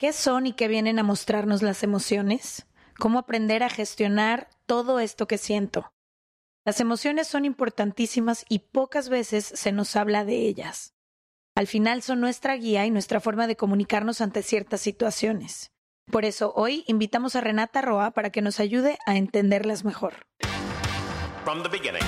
¿Qué son y qué vienen a mostrarnos las emociones? ¿Cómo aprender a gestionar todo esto que siento? Las emociones son importantísimas y pocas veces se nos habla de ellas. Al final son nuestra guía y nuestra forma de comunicarnos ante ciertas situaciones. Por eso hoy invitamos a Renata Roa para que nos ayude a entenderlas mejor. From the beginning.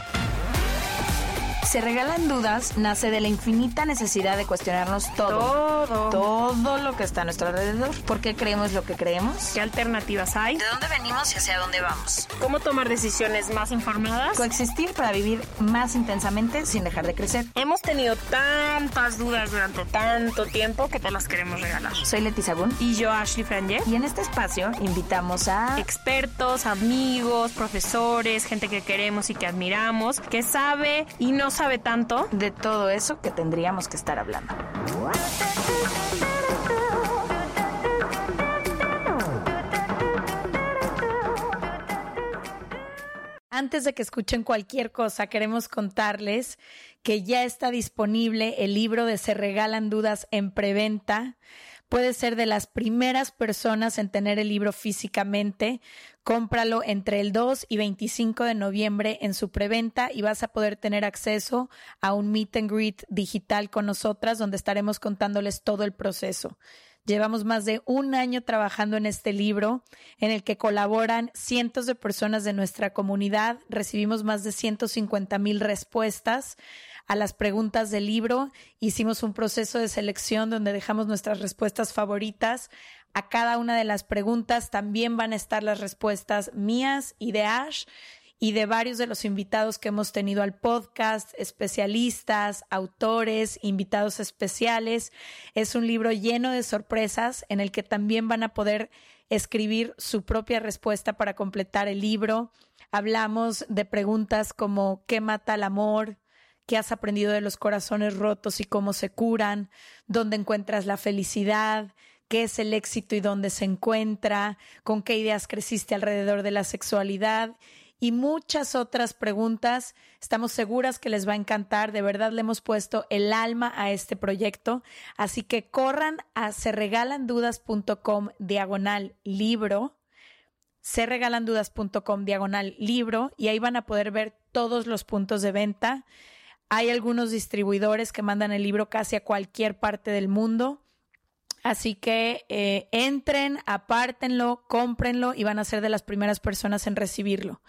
Se regalan dudas nace de la infinita necesidad de cuestionarnos todo lo que está a nuestro alrededor. ¿Por qué creemos lo que creemos? ¿Qué alternativas hay? ¿De dónde venimos y hacia dónde vamos? ¿Cómo tomar decisiones más informadas? Coexistir para vivir más intensamente sin dejar de crecer. Hemos tenido tantas dudas durante tanto tiempo que te las queremos regalar. Soy Leti Sagún. Y yo, Ashley Franje. Y en este espacio invitamos a expertos, amigos, profesores, gente que queremos y que admiramos, que sabe y no sabe tanto de todo eso que tendríamos que estar hablando. Antes de que escuchen cualquier cosa, queremos contarles que ya está disponible el libro de Se Regalan Dudas en preventa. Puedes ser de las primeras personas en tener el libro físicamente. Cómpralo entre el 2 y 25 de noviembre en su preventa y vas a poder tener acceso a un meet and greet digital con nosotras donde estaremos contándoles todo el proceso. Llevamos más de un año trabajando en este libro en el que colaboran cientos de personas de nuestra comunidad. Recibimos más de 150,000 respuestas a las preguntas del libro. Hicimos un proceso de selección donde dejamos nuestras respuestas favoritas. A cada una de las preguntas también van a estar las respuestas mías y de Ash y de varios de los invitados que hemos tenido al podcast, especialistas, autores, invitados especiales. Es un libro lleno de sorpresas en el que también van a poder escribir su propia respuesta para completar el libro. Hablamos de preguntas como ¿qué mata el amor? ¿Qué has aprendido de los corazones rotos y cómo se curan? ¿Dónde encuentras la felicidad? ¿Qué es el éxito y dónde se encuentra? ¿Con qué ideas creciste alrededor de la sexualidad? Y muchas otras preguntas. Estamos seguras que les va a encantar. De verdad le hemos puesto el alma a este proyecto. Así que corran a serregalandudas.com/libro, serregalandudas.com/libro y ahí van a poder ver todos los puntos de venta. Hay algunos distribuidores que mandan el libro casi a cualquier parte del mundo. Así que entren, apártenlo, cómprenlo y van a ser de las primeras personas en recibirlo.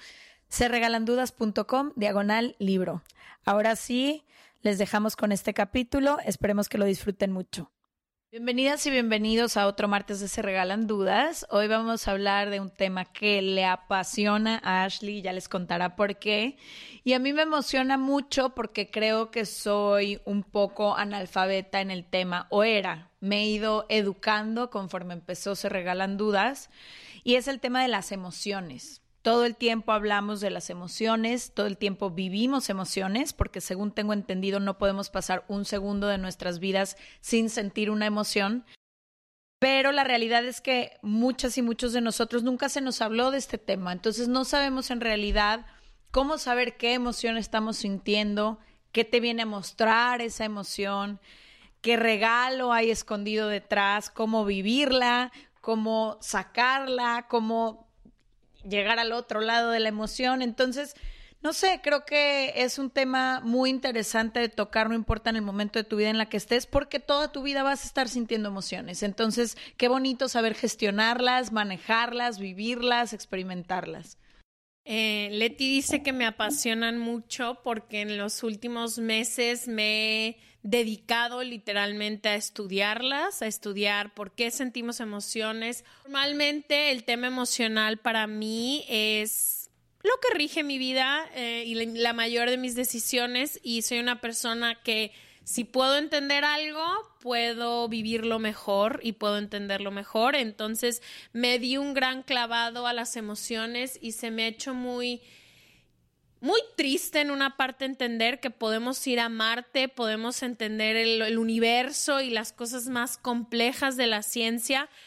serregalandudas.com/libro. Ahora sí, les dejamos con este capítulo. Esperemos que lo disfruten mucho. Bienvenidas y bienvenidos a otro martes de Se Regalan Dudas. Hoy vamos a hablar de un tema que le apasiona a Ashley, ya les contará por qué. Y a mí me emociona mucho porque creo que soy un poco analfabeta en el tema, o era. Me he ido educando conforme empezó Se Regalan Dudas, y es el tema de las emociones. Todo el tiempo hablamos de las emociones, todo el tiempo vivimos emociones, porque según tengo entendido no podemos pasar un segundo de nuestras vidas sin sentir una emoción. Pero la realidad es que muchas y muchos de nosotros nunca se nos habló de este tema, entonces no sabemos en realidad cómo saber qué emoción estamos sintiendo, qué te viene a mostrar esa emoción, qué regalo hay escondido detrás, cómo vivirla, cómo sacarla, cómo llegar al otro lado de la emoción. Entonces, no sé, creo que es un tema muy interesante de tocar, no importa en el momento de tu vida en la que estés, porque toda tu vida vas a estar sintiendo emociones. Entonces, qué bonito saber gestionarlas, manejarlas, vivirlas, experimentarlas. Leti dice que me apasionan mucho porque en los últimos meses me he dedicado literalmente a estudiarlas, a estudiar por qué sentimos emociones. Normalmente el tema emocional para mí es lo que rige mi vida y la mayor de mis decisiones, y soy una persona que si puedo entender algo, puedo vivirlo mejor y puedo entenderlo mejor. Entonces me di un gran clavado a las emociones y se me ha hecho muy triste en una parte entender que podemos ir a Marte, podemos entender el universo y las cosas más complejas de la ciencia,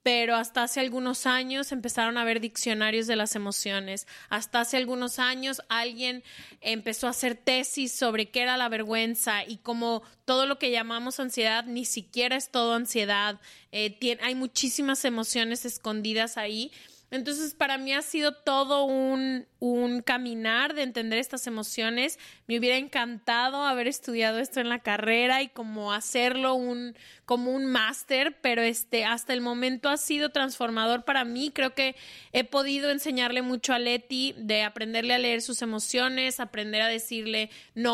pero hasta hace algunos años empezaron a haber diccionarios de las emociones. Hasta hace algunos años alguien empezó a hacer tesis sobre qué era la vergüenza y como todo lo que llamamos ansiedad ni siquiera es todo ansiedad. Hay muchísimas emociones escondidas ahí. Entonces, para mí ha sido todo un caminar de entender estas emociones. Me hubiera encantado haber estudiado esto en la carrera y como hacerlo como un máster, pero hasta el momento ha sido transformador para mí. Creo que he podido enseñarle mucho a Leti de aprenderle a leer sus emociones, aprender a decirle,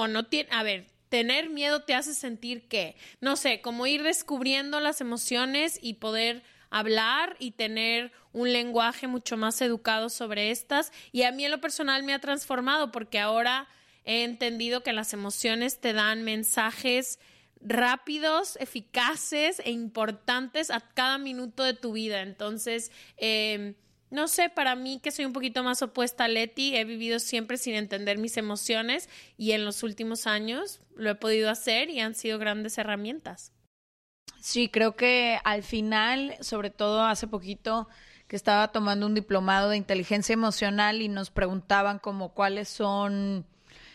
a ver, tener miedo te hace sentir que, no sé, como ir descubriendo las emociones y poder hablar y tener un lenguaje mucho más educado sobre estas. Y a mí en lo personal me ha transformado porque ahora he entendido que las emociones te dan mensajes rápidos, eficaces e importantes a cada minuto de tu vida. Entonces, no sé, para mí que soy un poquito más opuesta a Leti, he vivido siempre sin entender mis emociones y en los últimos años lo he podido hacer y han sido grandes herramientas. Sí, creo que al final, sobre todo hace poquito que estaba tomando un diplomado de inteligencia emocional y nos preguntaban como cuáles son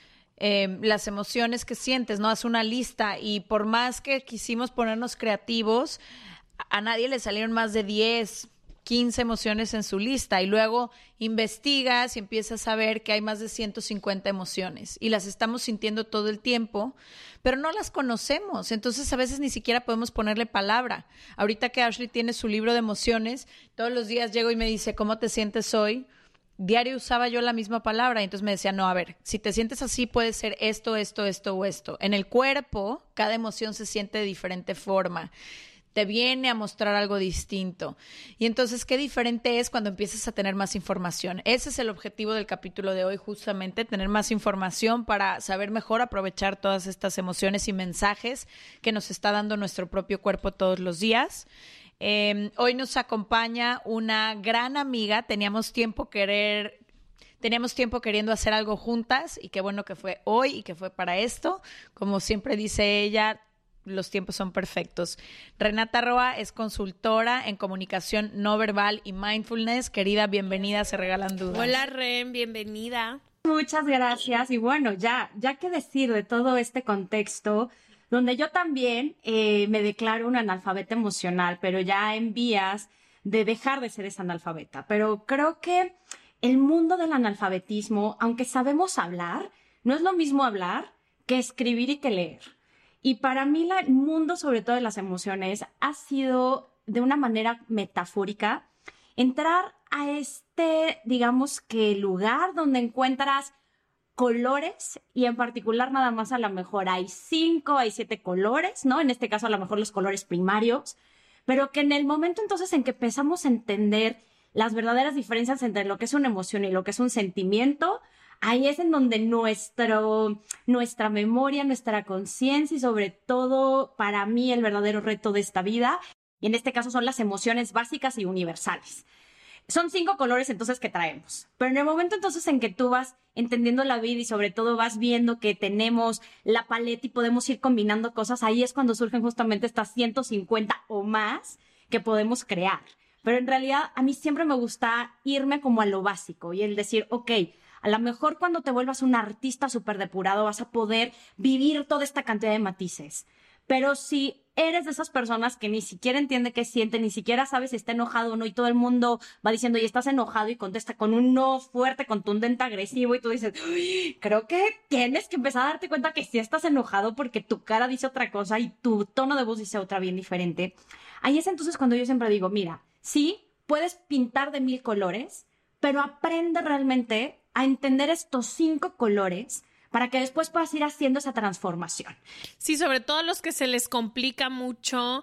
las emociones que sientes, ¿no? Haz una lista y por más que quisimos ponernos creativos, a nadie le salieron más de 10, 15 emociones en su lista y luego investigas y empiezas a ver que hay más de 150 emociones y las estamos sintiendo todo el tiempo, pero no las conocemos, entonces a veces ni siquiera podemos ponerle palabra. Ahorita que Ashley tiene su libro de emociones, todos los días llego y me dice, ¿cómo te sientes hoy? Diario usaba yo la misma palabra y entonces me decía, no, a ver, si te sientes así puede ser esto, esto, esto o esto. En el cuerpo, cada emoción se siente de diferente forma. Te viene a mostrar algo distinto. Y entonces, qué diferente es cuando empiezas a tener más información. Ese es el objetivo del capítulo de hoy, justamente, tener más información para saber mejor aprovechar todas estas emociones y mensajes que nos está dando nuestro propio cuerpo todos los días. Hoy nos acompaña una gran amiga. Teníamos tiempo queriendo hacer algo juntas y qué bueno que fue hoy y que fue para esto. Como siempre dice ella, los tiempos son perfectos. Renata Roa es consultora en comunicación no verbal y mindfulness. Querida, bienvenida a Se Regalan Dudas. Hola, Ren, bienvenida. Muchas gracias. Y bueno, ya qué decir de todo este contexto, donde yo también me declaro una analfabeta emocional, pero ya en vías de dejar de ser esa analfabeta. Pero creo que el mundo del analfabetismo, aunque sabemos hablar, no es lo mismo hablar que escribir y que leer. Y para mí el mundo, sobre todo de las emociones, ha sido de una manera metafórica entrar a digamos que lugar donde encuentras colores y en particular nada más a lo mejor hay 5, hay 7 colores, ¿no? En este caso a lo mejor los colores primarios, pero que en el momento entonces en que empezamos a entender las verdaderas diferencias entre lo que es una emoción y lo que es un sentimiento, ahí es en donde nuestra memoria, nuestra conciencia y sobre todo para mí el verdadero reto de esta vida, y en este caso son las emociones básicas y universales. Son 5 colores entonces que traemos, pero en el momento entonces en que tú vas entendiendo la vida y sobre todo vas viendo que tenemos la paleta y podemos ir combinando cosas, ahí es cuando surgen justamente estas 150 o más que podemos crear. Pero en realidad a mí siempre me gusta irme como a lo básico y el decir, ok, a lo mejor cuando te vuelvas un artista súper depurado vas a poder vivir toda esta cantidad de matices. Pero si eres de esas personas que ni siquiera entiende qué siente, ni siquiera sabe si está enojado o no, y todo el mundo va diciendo, y estás enojado, y contesta con un no fuerte, contundente, agresivo, y tú dices, creo que tienes que empezar a darte cuenta que sí estás enojado porque tu cara dice otra cosa y tu tono de voz dice otra bien diferente. Ahí es entonces cuando yo siempre digo, mira, sí, puedes pintar de 1000 colores, pero aprende realmente a entender estos 5 colores para que después puedas ir haciendo esa transformación. Sí, sobre todo a los que se les complica mucho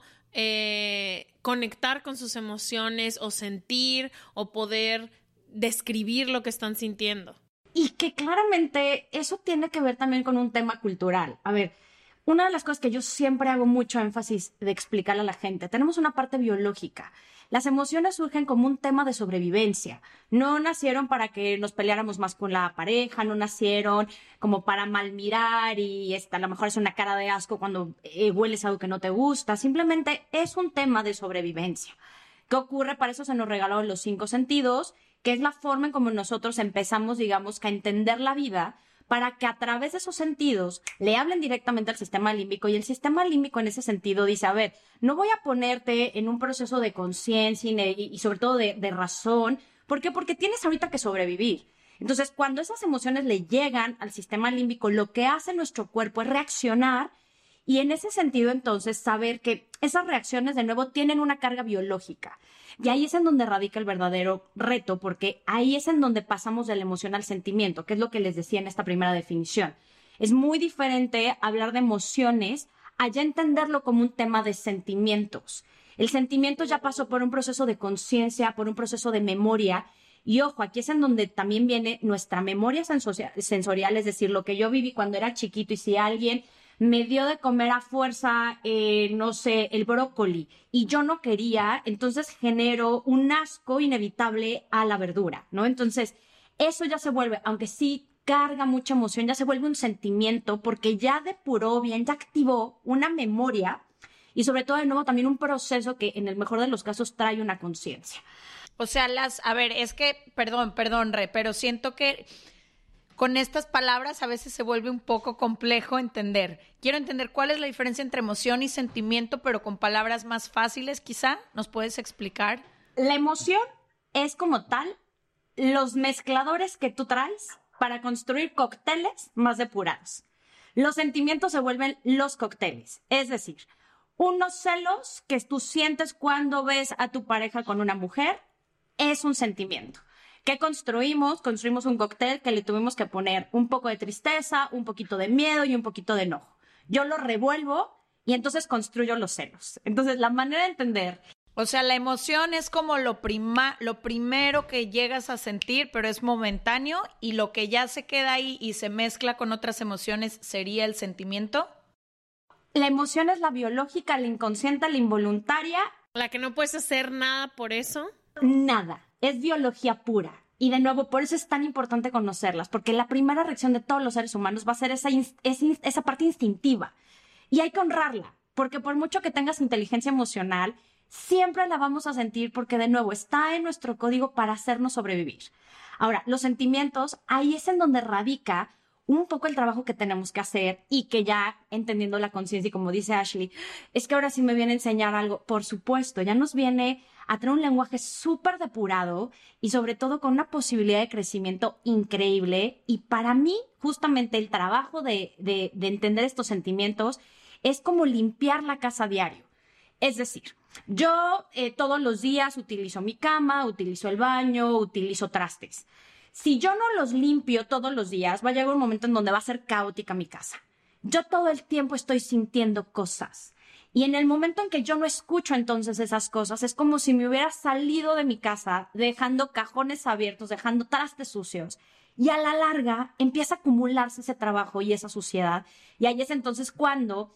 conectar con sus emociones o sentir o poder describir lo que están sintiendo. Y que claramente eso tiene que ver también con un tema cultural. A ver, una de las cosas que yo siempre hago mucho énfasis de explicarle a la gente, tenemos una parte biológica. Las emociones surgen como un tema de sobrevivencia. No nacieron para que nos peleáramos más con la pareja, no nacieron como para mal mirar y a lo mejor es una cara de asco cuando hueles algo que no te gusta. Simplemente es un tema de sobrevivencia. ¿Qué ocurre? Para eso se nos regalaron los 5 sentidos, que es la forma en como nosotros empezamos, digamos, que a entender la vida, para que a través de esos sentidos le hablen directamente al sistema límbico, y el sistema límbico en ese sentido dice, a ver, no voy a ponerte en un proceso de conciencia y sobre todo de razón. ¿Por qué? Porque tienes ahorita que sobrevivir. Entonces, cuando esas emociones le llegan al sistema límbico, lo que hace nuestro cuerpo es reaccionar, y en ese sentido, entonces, saber que esas reacciones de nuevo tienen una carga biológica. Y ahí es en donde radica el verdadero reto, porque ahí es en donde pasamos de la emoción al sentimiento, que es lo que les decía en esta primera definición. Es muy diferente hablar de emociones a ya entenderlo como un tema de sentimientos. El sentimiento ya pasó por un proceso de conciencia, por un proceso de memoria. Y ojo, aquí es en donde también viene nuestra memoria sensorial, es decir, lo que yo viví cuando era chiquito, y si alguien me dio de comer a fuerza, no sé, el brócoli, y yo no quería, entonces genero un asco inevitable a la verdura, ¿no? Entonces, eso ya se vuelve, aunque sí carga mucha emoción, ya se vuelve un sentimiento, porque ya depuró bien, ya activó una memoria, y sobre todo, de nuevo, también un proceso que en el mejor de los casos trae una conciencia. O sea, a ver, es que, perdón, Re, pero siento que con estas palabras a veces se vuelve un poco complejo entender. Quiero entender cuál es la diferencia entre emoción y sentimiento, pero con palabras más fáciles, quizá. ¿Nos puedes explicar? La emoción es como tal los mezcladores que tú traes para construir cócteles más depurados. Los sentimientos se vuelven los cócteles. Es decir, unos celos que tú sientes cuando ves a tu pareja con una mujer es un sentimiento. ¿Qué construimos? Construimos un cóctel que le tuvimos que poner un poco de tristeza, un poquito de miedo y un poquito de enojo. Yo lo revuelvo y entonces construyo los celos. Entonces, la manera de entender... O sea, la emoción es como lo primero que llegas a sentir, pero es momentáneo, y lo que ya se queda ahí y se mezcla con otras emociones sería el sentimiento. La emoción es la biológica, la inconsciente, la involuntaria. La que no puedes hacer nada por eso. Nada. Es biología pura. Y de nuevo, por eso es tan importante conocerlas, porque la primera reacción de todos los seres humanos va a ser esa parte instintiva. Y hay que honrarla, porque por mucho que tengas inteligencia emocional, siempre la vamos a sentir, porque de nuevo está en nuestro código para hacernos sobrevivir. Ahora, los sentimientos, ahí es en donde radica un poco el trabajo que tenemos que hacer, y que ya entendiendo la conciencia, y como dice Ashley, es que ahora sí me viene a enseñar algo. Por supuesto, ya nos viene a tener un lenguaje súper depurado y sobre todo con una posibilidad de crecimiento increíble. Y para mí, justamente el trabajo de entender estos sentimientos es como limpiar la casa a diario. Es decir, yo todos los días utilizo mi cama, utilizo el baño, utilizo trastes. Si yo no los limpio todos los días, va a llegar un momento en donde va a ser caótica mi casa. Yo todo el tiempo estoy sintiendo cosas. Y en el momento en que yo no escucho entonces esas cosas, es como si me hubiera salido de mi casa, dejando cajones abiertos, dejando trastes sucios. Y a la larga empieza a acumularse ese trabajo y esa suciedad. Y ahí es entonces cuando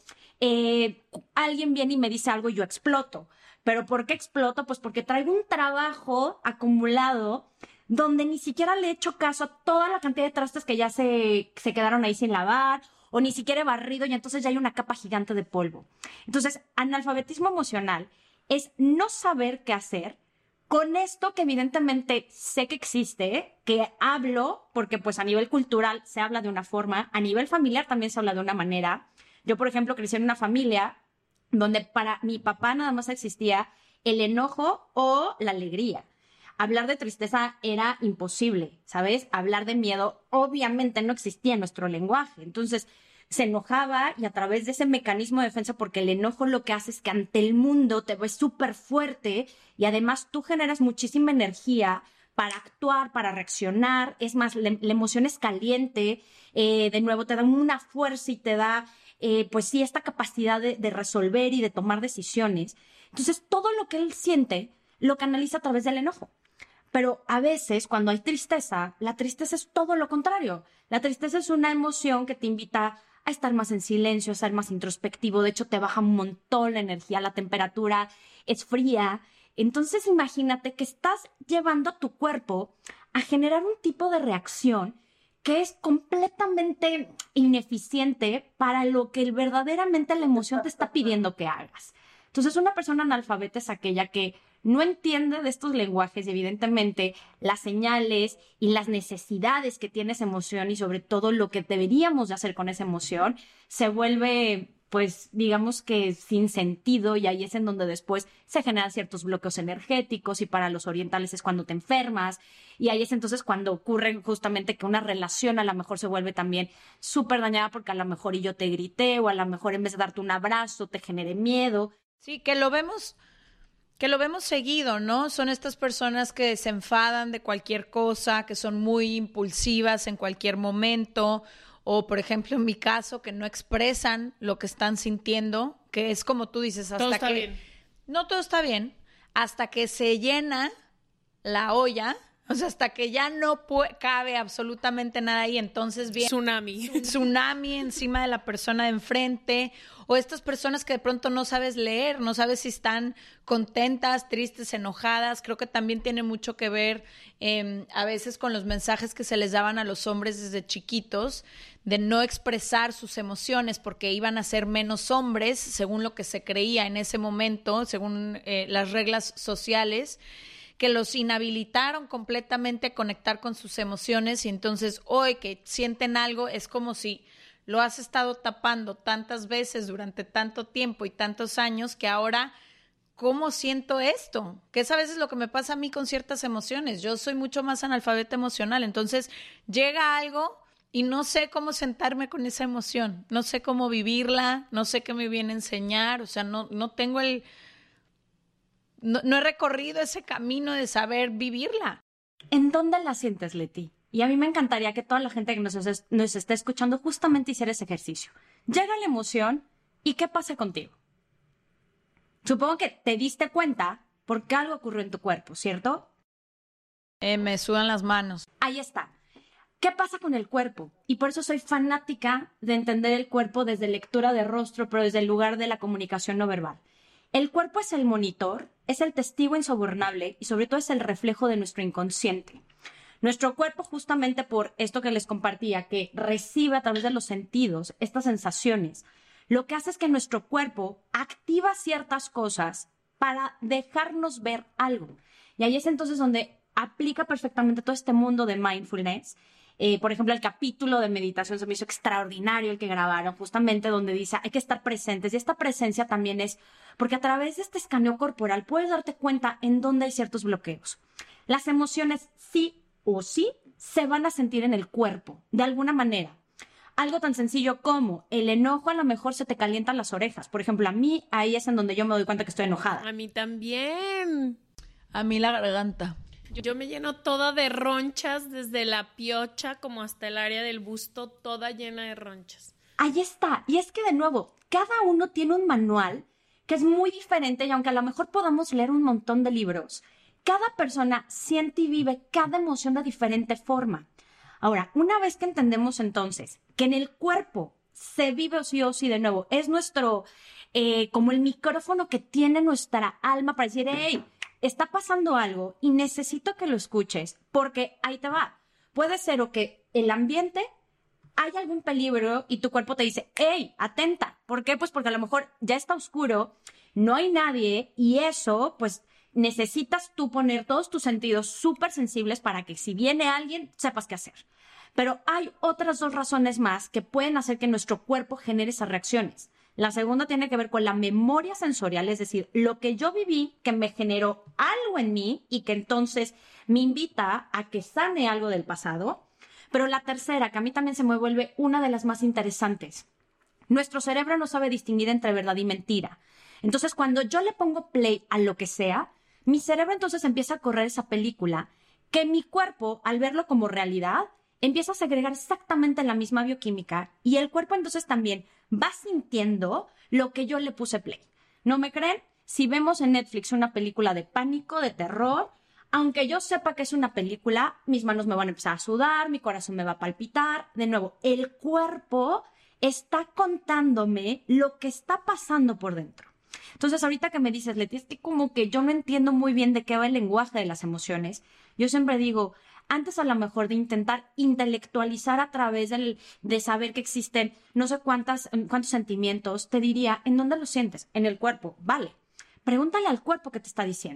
alguien viene y me dice algo y yo exploto. ¿Pero por qué exploto? Pues porque traigo un trabajo acumulado donde ni siquiera le he hecho caso a toda la cantidad de trastes que ya se quedaron ahí sin lavar, o ni siquiera he barrido, y entonces ya hay una capa gigante de polvo. Entonces, analfabetismo emocional es no saber qué hacer con esto que evidentemente sé que existe, que hablo, porque pues a nivel cultural se habla de una forma, a nivel familiar también se habla de una manera. Yo, por ejemplo, crecí en una familia donde para mi papá nada más existía el enojo o la alegría. Hablar de tristeza era imposible, ¿sabes? Hablar de miedo obviamente no existía en nuestro lenguaje. Entonces se enojaba, y a través de ese mecanismo de defensa, porque el enojo lo que hace es que ante el mundo te ves súper fuerte, y además tú generas muchísima energía para actuar, para reaccionar. Es más, la emoción es caliente, de nuevo te da una fuerza y te da, pues sí, esta capacidad de resolver y de tomar decisiones. Entonces todo lo que él siente lo canaliza a través del enojo. Pero a veces, cuando hay tristeza, la tristeza es todo lo contrario. La tristeza es una emoción que te invita a estar más en silencio, a ser más introspectivo. De hecho, te baja un montón la energía, la temperatura es fría. Entonces, imagínate que estás llevando a tu cuerpo a generar un tipo de reacción que es completamente ineficiente para lo que verdaderamente la emoción te está pidiendo que hagas. Entonces, una persona analfabeta es aquella que no entiende de estos lenguajes y evidentemente las señales y las necesidades que tiene esa emoción y sobre todo lo que deberíamos de hacer con esa emoción, se vuelve, pues, digamos que sin sentido, y ahí es en donde después se generan ciertos bloqueos energéticos y para los orientales es cuando te enfermas y ahí es entonces cuando ocurre justamente que una relación a lo mejor se vuelve también súper dañada porque a lo mejor y yo te grité o a lo mejor en vez de darte un abrazo te generé miedo. Sí, que lo vemos seguido, ¿no? Son estas personas que se enfadan de cualquier cosa, que son muy impulsivas en cualquier momento, o por ejemplo en mi caso, que no expresan lo que están sintiendo, que es como tú dices, hasta Todo está que bien. no todo está bien, hasta que se llena la olla, o sea, hasta que ya no cabe absolutamente nada ahí, entonces viene Tsunami. un tsunami encima de la persona de enfrente, o estas personas que de pronto no sabes leer, no sabes si están contentas, tristes, enojadas. Creo que también tiene mucho que ver a veces con los mensajes que se les daban a los hombres desde chiquitos, de no expresar sus emociones porque iban a ser menos hombres, según lo que se creía en ese momento, según las reglas sociales, que los inhabilitaron completamente a conectar con sus emociones y entonces hoy que sienten algo es como si lo has estado tapando tantas veces durante tanto tiempo y tantos años que ahora, ¿cómo siento esto? Que es a veces lo que me pasa a mí con ciertas emociones. Yo soy mucho más analfabeta emocional, entonces llega algo y no sé cómo sentarme con esa emoción, no sé cómo vivirla, no sé qué me viene a enseñar, o sea, no tengo no he recorrido ese camino de saber vivirla. ¿En dónde la sientes, Leti? Y a mí me encantaría que toda la gente que nos esté escuchando justamente hiciera ese ejercicio. Llega la emoción y ¿qué pasa contigo? Supongo que te diste cuenta porque algo ocurrió en tu cuerpo, ¿cierto? Me sudan las manos. Ahí está. ¿Qué pasa con el cuerpo? Y por eso soy fanática de entender el cuerpo desde lectura de rostro, pero desde el lugar de la comunicación no verbal. El cuerpo es el monitor, es el testigo insobornable y sobre todo es el reflejo de nuestro inconsciente. Nuestro cuerpo, justamente por esto que les compartía, que recibe a través de los sentidos estas sensaciones, lo que hace es que nuestro cuerpo activa ciertas cosas para dejarnos ver algo. Y ahí es entonces donde aplica perfectamente todo este mundo de mindfulness. Por ejemplo, el capítulo de meditación se me hizo extraordinario el que grabaron, justamente donde dice hay que estar presentes. Y esta presencia también es porque a través de este escaneo corporal puedes darte cuenta en dónde hay ciertos bloqueos. Las emociones sí o sí se van a sentir en el cuerpo, de alguna manera. Algo tan sencillo como el enojo, a lo mejor se te calientan las orejas. Por ejemplo, a mí ahí es en donde yo me doy cuenta que estoy enojada. A mí también. A mí la garganta. Yo me lleno toda de ronchas, desde la piocha como hasta el área del busto, toda llena de ronchas. Ahí está. Y es que, de nuevo, cada uno tiene un manual que es muy diferente y aunque a lo mejor podamos leer un montón de libros, cada persona siente y vive cada emoción de diferente forma. Ahora, una vez que entendemos entonces que en el cuerpo se vive o sí, de nuevo, es nuestro, como el micrófono que tiene nuestra alma para decir, hey, está pasando algo y necesito que lo escuches, porque ahí te va. Puede ser o que el ambiente hay algún peligro y tu cuerpo te dice, hey, atenta. ¿Por qué? Pues porque a lo mejor ya está oscuro, no hay nadie y eso, pues necesitas tú poner todos tus sentidos súper sensibles para que si viene alguien, sepas qué hacer. Pero hay otras dos razones más que pueden hacer que nuestro cuerpo genere esas reacciones. La segunda tiene que ver con la memoria sensorial, es decir, lo que yo viví que me generó algo en mí y que entonces me invita a que sane algo del pasado. Pero la tercera, que a mí también se me vuelve una de las más interesantes. Nuestro cerebro no sabe distinguir entre verdad y mentira. Entonces, cuando yo le pongo play a lo que sea, mi cerebro entonces empieza a correr esa película que mi cuerpo, al verlo como realidad, empieza a segregar exactamente la misma bioquímica y el cuerpo entonces también va sintiendo lo que yo le puse play. ¿No me creen? Si vemos en Netflix una película de pánico, de terror, aunque yo sepa que es una película, mis manos me van a empezar a sudar, mi corazón me va a palpitar. De nuevo, el cuerpo está contándome lo que está pasando por dentro. Entonces, ahorita que me dices, Leti, es que como que yo no entiendo muy bien de qué va el lenguaje de las emociones, yo siempre digo, antes a lo mejor de intentar intelectualizar a través de saber que existen no sé cuántos sentimientos, te diría, ¿en dónde los sientes? En el cuerpo. Vale. Pregúntale al cuerpo qué te está diciendo.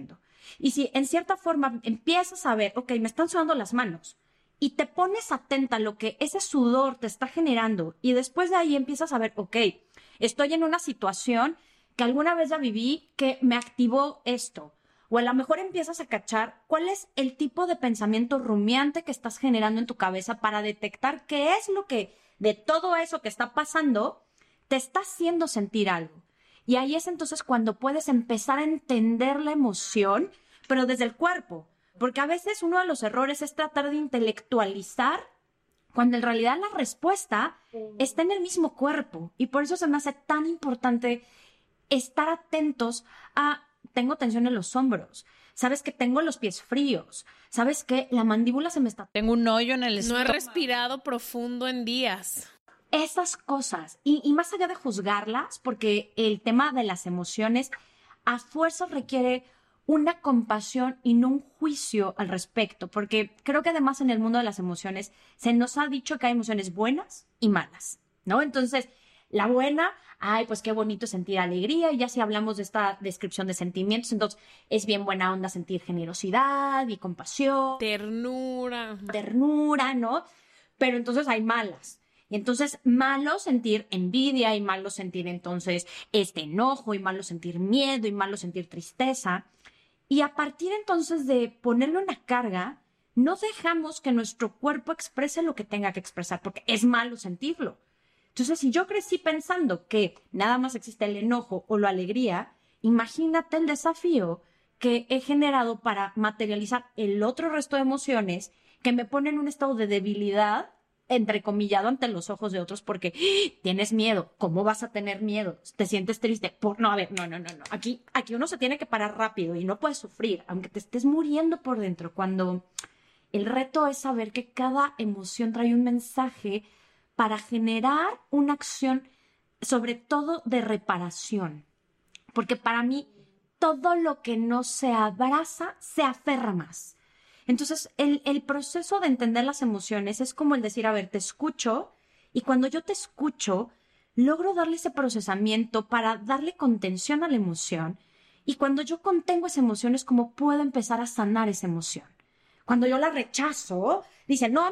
Y si en cierta forma empiezas a ver, ok, me están sudando las manos, y te pones atenta a lo que ese sudor te está generando, y después de ahí empiezas a ver, ok, estoy en una situación que alguna vez ya viví que me activó esto. O a lo mejor empiezas a cachar cuál es el tipo de pensamiento rumiante que estás generando en tu cabeza para detectar qué es lo que de todo eso que está pasando te está haciendo sentir algo. Y ahí es entonces cuando puedes empezar a entender la emoción, pero desde el cuerpo. Porque a veces uno de los errores es tratar de intelectualizar cuando en realidad la respuesta está en el mismo cuerpo. Y por eso se me hace tan importante estar atentos a: tengo tensión en los hombros, sabes que tengo los pies fríos, sabes que la mandíbula se me está... Tengo un hoyo en el No estómago. he respirado profundo en días. Esas cosas, y más allá de juzgarlas, porque el tema de las emociones a fuerza requiere una compasión y no un juicio al respecto, porque creo que además en el mundo de las emociones se nos ha dicho que hay emociones buenas y malas, ¿no? Entonces, la buena, ay, pues qué bonito sentir alegría, y ya si hablamos de esta descripción de sentimientos, entonces es bien buena onda sentir generosidad y compasión, Ternura. ternura, ¿no? Pero entonces hay malas. Y entonces malo sentir envidia, y malo sentir entonces enojo, y malo sentir miedo, y malo sentir tristeza. Y a partir entonces de ponerle una carga, no dejamos que nuestro cuerpo exprese lo que tenga que expresar, porque es malo sentirlo. Entonces, si yo crecí pensando que nada más existe el enojo o la alegría, imagínate el desafío que he generado para materializar el otro resto de emociones que me ponen en un estado de debilidad, entrecomillado, ante los ojos de otros, porque tienes miedo. ¿Cómo vas a tener miedo? ¿Te sientes triste? No, a ver, no. Aquí uno se tiene que parar rápido y no puedes sufrir, aunque te estés muriendo por dentro, cuando el reto es saber que cada emoción trae un mensaje para generar una acción, sobre todo de reparación. Porque para mí, todo lo que no se abraza, se aferra más. Entonces, el proceso de entender las emociones es como el decir, a ver, te escucho, y cuando yo te escucho, logro darle ese procesamiento para darle contención a la emoción, y cuando yo contengo esa emoción es como puedo empezar a sanar esa emoción. Cuando yo la rechazo, dice, no,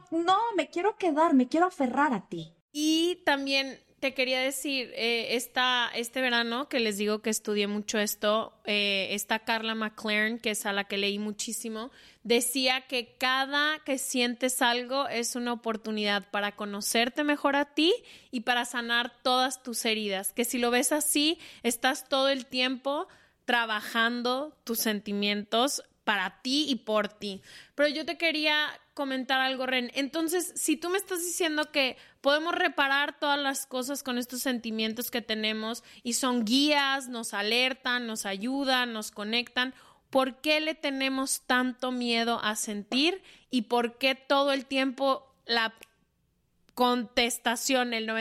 me quiero quedar, me quiero aferrar a ti. Y también te quería decir, este verano que les digo que estudié mucho esto, esta Carla McLaren, que es a la que leí muchísimo, decía que cada que sientes algo es una oportunidad para conocerte mejor a ti y para sanar todas tus heridas, que si lo ves así, estás todo el tiempo trabajando tus sentimientos para ti y por ti. Pero yo te quería comentar algo, Ren. Entonces, si tú me estás diciendo que podemos reparar todas las cosas con estos sentimientos que tenemos y son guías, nos alertan, nos ayudan, nos conectan, ¿por qué le tenemos tanto miedo a sentir y por qué todo el tiempo la contestación, el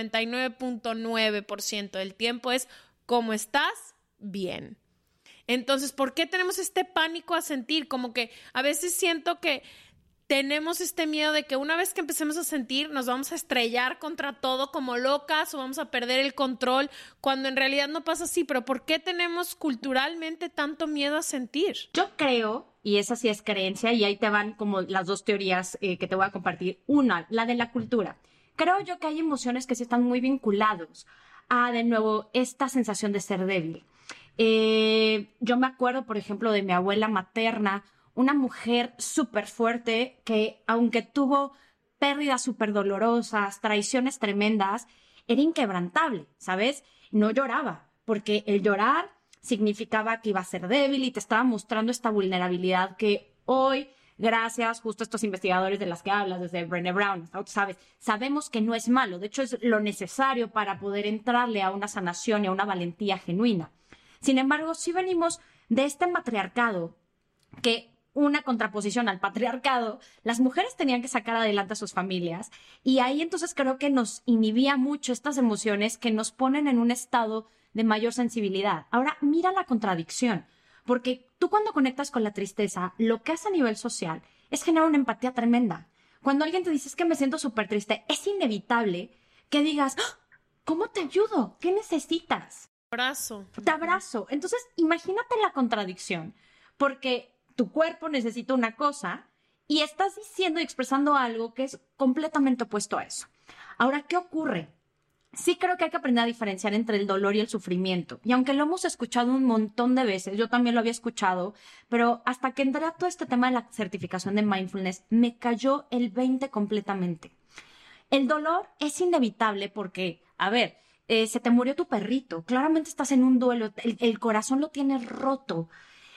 99.9% del tiempo es ¿cómo estás? Bien. Entonces, ¿por qué tenemos este pánico a sentir? Como que a veces siento que tenemos este miedo de que una vez que empecemos a sentir nos vamos a estrellar contra todo como locas o vamos a perder el control, cuando en realidad no pasa así. Pero ¿por qué tenemos culturalmente tanto miedo a sentir? Yo creo, y esa sí es creencia, y ahí te van como las dos teorías que te voy a compartir. Una, la de la cultura. Creo yo que hay emociones que sí están muy vinculados a, de nuevo, esta sensación de ser débil. Yo me acuerdo, por ejemplo, de mi abuela materna, una mujer súper fuerte que, aunque tuvo pérdidas súper dolorosas, traiciones tremendas, era inquebrantable, ¿sabes? No lloraba, porque el llorar significaba que iba a ser débil y te estaba mostrando esta vulnerabilidad que hoy, gracias justo a estos investigadores de las que hablas, desde Brené Brown, ¿sabes? Sabemos que no es malo, de hecho es lo necesario para poder entrarle a una sanación y a una valentía genuina. Sin embargo, sí venimos de este matriarcado, que una contraposición al patriarcado, las mujeres tenían que sacar adelante a sus familias, y ahí entonces creo que nos inhibía mucho estas emociones que nos ponen en un estado de mayor sensibilidad. Ahora, mira la contradicción, porque tú cuando conectas con la tristeza, lo que hace a nivel social es generar una empatía tremenda. Cuando alguien te dice, es que me siento súper triste, es inevitable que digas, ¿cómo te ayudo? ¿Qué necesitas? Abrazo. Te abrazo. Entonces, imagínate la contradicción, porque tu cuerpo necesita una cosa y estás diciendo y expresando algo que es completamente opuesto a eso. Ahora, ¿qué ocurre? Sí creo que hay que aprender a diferenciar entre el dolor y el sufrimiento. Y aunque lo hemos escuchado un montón de veces, yo también lo había escuchado, pero hasta que entré a todo este tema de la certificación de mindfulness, me cayó el 20 completamente. El dolor es inevitable porque, a ver, se te murió tu perrito, claramente estás en un duelo, el corazón lo tienes roto.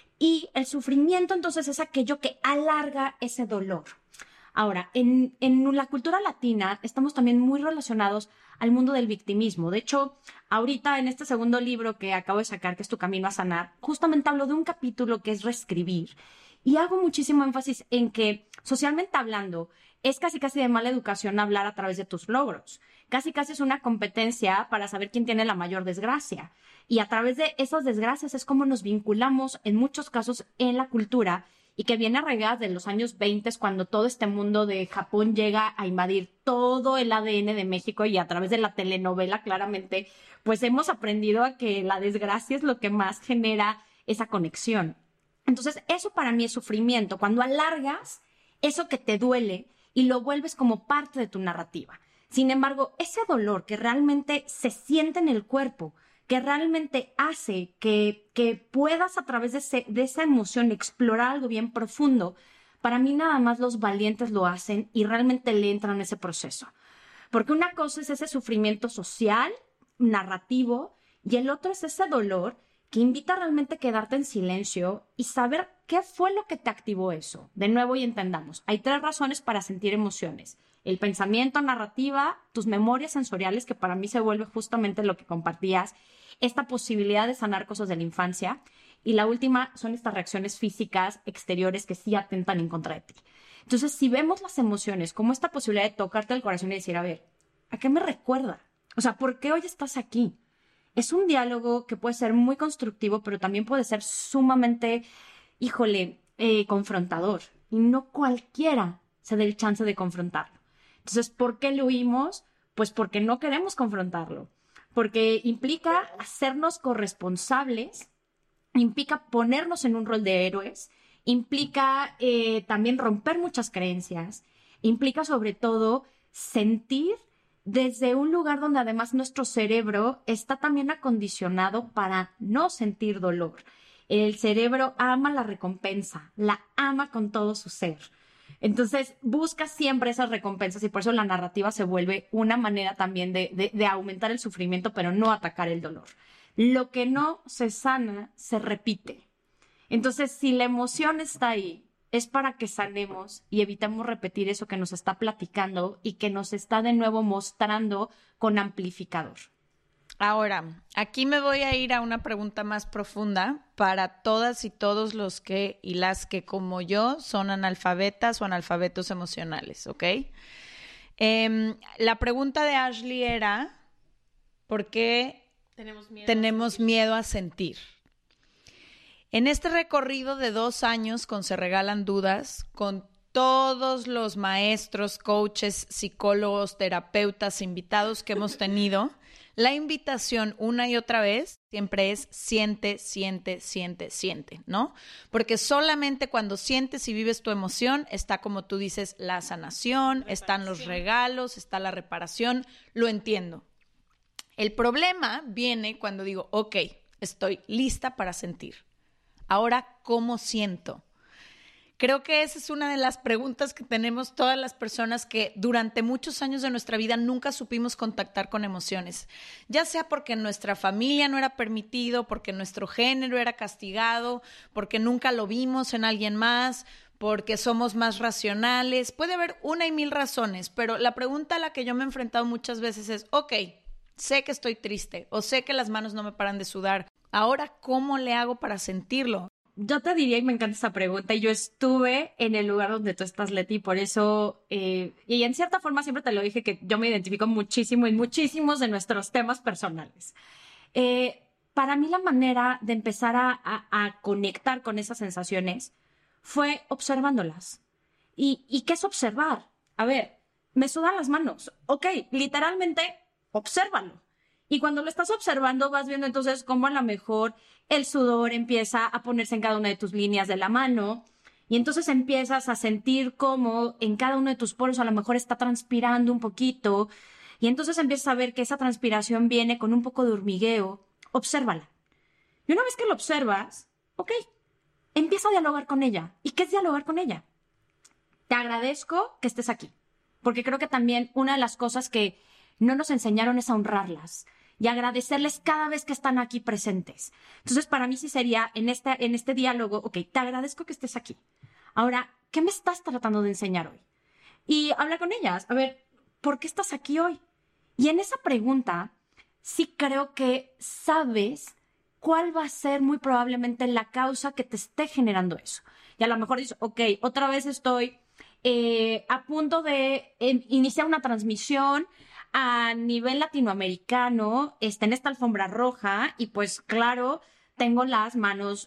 Y el sufrimiento entonces es aquello que alarga ese dolor. Ahora, en la cultura latina estamos también muy relacionados al mundo del victimismo. De hecho, ahorita en este segundo libro que acabo de sacar, que es Tu Camino a Sanar, justamente hablo de un capítulo que es reescribir. Y hago muchísimo énfasis en que, socialmente hablando, es casi de mala educación hablar a través de tus logros. Casi es una competencia para saber quién tiene la mayor desgracia. Y a través de esas desgracias es como nos vinculamos en muchos casos en la cultura y que viene arraigada de los años 20 cuando todo este mundo de Japón llega a invadir todo el ADN de México y a través de la telenovela claramente pues hemos aprendido a que la desgracia es lo que más genera esa conexión. Entonces eso para mí es sufrimiento, cuando alargas eso que te duele y lo vuelves como parte de tu narrativa. Sin embargo, ese dolor que realmente se siente en el cuerpo, que realmente hace que puedas a través de esa emoción explorar algo bien profundo, para mí nada más los valientes lo hacen y realmente le entran en ese proceso. Porque una cosa es ese sufrimiento social, narrativo, y el otro es ese dolor que invita realmente a quedarte en silencio y saber qué fue lo que te activó eso. De nuevo, y entendamos, hay 3 razones para sentir emociones. El pensamiento, narrativa, tus memorias sensoriales, que para mí se vuelve justamente lo que compartías, esta posibilidad de sanar cosas de la infancia, y la última son estas reacciones físicas exteriores que sí atentan en contra de ti. Entonces, si vemos las emociones como esta posibilidad de tocarte el corazón y decir, a ver, ¿a qué me recuerda? O sea, ¿por qué hoy estás aquí? Es un diálogo que puede ser muy constructivo, pero también puede ser sumamente, confrontador. Y no cualquiera se da el chance de confrontarlo. Entonces, ¿por qué lo huimos? Pues porque no queremos confrontarlo. Porque implica hacernos corresponsables, implica ponernos en un rol de héroes, implica también romper muchas creencias, implica sobre todo sentir desde un lugar donde además nuestro cerebro está también acondicionado para no sentir dolor. El cerebro ama la recompensa, la ama con todo su ser. Entonces busca siempre esas recompensas y por eso la narrativa se vuelve una manera también de aumentar el sufrimiento, pero no atacar el dolor. Lo que no se sana, se repite. Entonces, si la emoción está ahí, es para que sanemos y evitemos repetir eso que nos está platicando y que nos está de nuevo mostrando con amplificador. Ahora, aquí me voy a ir a una pregunta más profunda para todas y todos los que y las que como yo son analfabetas o analfabetos emocionales, ¿ok? La pregunta de Ashley era, ¿por qué tenemos miedo a sentir? En este recorrido de 2 años con Se Regalan Dudas, con todos los maestros, coaches, psicólogos, terapeutas, invitados que hemos tenido, la invitación una y otra vez siempre es siente, siente, siente, siente, ¿no? Porque solamente cuando sientes y vives tu emoción está, como tú dices, la sanación, están los regalos, está la reparación, lo entiendo. El problema viene cuando digo, ok, estoy lista para sentir. Ahora, ¿cómo siento? Creo que esa es una de las preguntas que tenemos todas las personas que durante muchos años de nuestra vida nunca supimos contactar con emociones, ya sea porque nuestra familia no era permitido, porque nuestro género era castigado, porque nunca lo vimos en alguien más, porque somos más racionales. Puede haber 1 y 1000 razones, pero la pregunta a la que yo me he enfrentado muchas veces es, ok, sé que estoy triste o sé que las manos no me paran de sudar. Ahora, ¿cómo le hago para sentirlo? Yo te diría, y me encanta esa pregunta, y yo estuve en el lugar donde tú estás, Leti, por eso, y en cierta forma siempre te lo dije que yo me identifico muchísimo en muchísimos de nuestros temas personales. Para mí la manera de empezar a conectar con esas sensaciones fue observándolas. ¿Y qué es observar? A ver, me sudan las manos. Ok, literalmente, obsérvalo. Y cuando lo estás observando, vas viendo entonces cómo a lo mejor el sudor empieza a ponerse en cada una de tus líneas de la mano. Y entonces empiezas a sentir cómo en cada uno de tus poros a lo mejor está transpirando un poquito. Y entonces empiezas a ver que esa transpiración viene con un poco de hormigueo. Obsérvala. Y una vez que lo observas, ok, empieza a dialogar con ella. ¿Y qué es dialogar con ella? Te agradezco que estés aquí. Porque creo que también una de las cosas que no nos enseñaron es a honrarlas y agradecerles cada vez que están aquí presentes. Entonces, para mí sí sería en este diálogo, ok, te agradezco que estés aquí. Ahora, ¿qué me estás tratando de enseñar hoy? Y habla con ellas. A ver, ¿por qué estás aquí hoy? Y en esa pregunta, sí creo que sabes cuál va a ser muy probablemente la causa que te esté generando eso. Y a lo mejor dices, ok, otra vez estoy a punto de iniciar una transmisión a nivel latinoamericano, en esta alfombra roja, y pues claro, tengo las manos,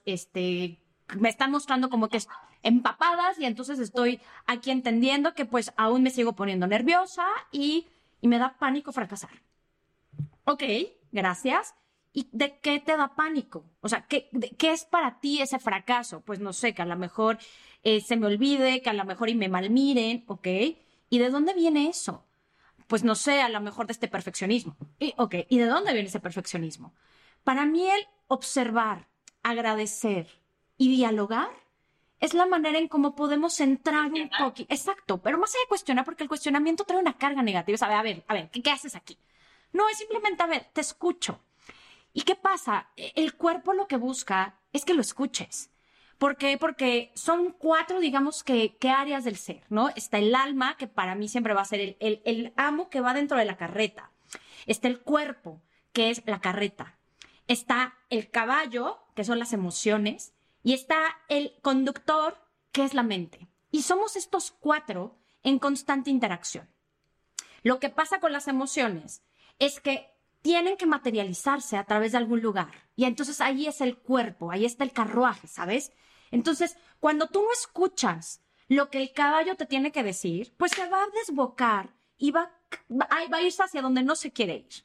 me están mostrando como que empapadas, y entonces estoy aquí entendiendo que pues aún me sigo poniendo nerviosa y me da pánico fracasar. Ok, gracias. ¿Y de qué te da pánico? O sea, ¿qué es para ti ese fracaso? Pues no sé, que a lo mejor se me olvide, que a lo mejor y me malmiren, ¿ok? ¿Y de dónde viene eso? Pues no sé, a lo mejor de este perfeccionismo. ¿Y de dónde viene ese perfeccionismo? Para mí el observar, agradecer y dialogar es la manera en cómo podemos entrar un poquito. Exacto, pero más allá de cuestionar, porque el cuestionamiento trae una carga negativa. A ver, ¿qué haces aquí? No, es simplemente, a ver, te escucho. ¿Y qué pasa? El cuerpo lo que busca es que lo escuches. ¿Por qué? Porque son 4, digamos, que áreas del ser, ¿no? Está el alma, que para mí siempre va a ser el amo que va dentro de la carreta. Está el cuerpo, que es la carreta. Está el caballo, que son las emociones. Y está el conductor, que es la mente. Y somos estos 4 en constante interacción. Lo que pasa con las emociones es que tienen que materializarse a través de algún lugar. Y entonces ahí es el cuerpo, ahí está el carruaje, ¿sabes? Entonces, cuando tú no escuchas lo que el caballo te tiene que decir, pues se va a desbocar y va a irse hacia donde no se quiere ir.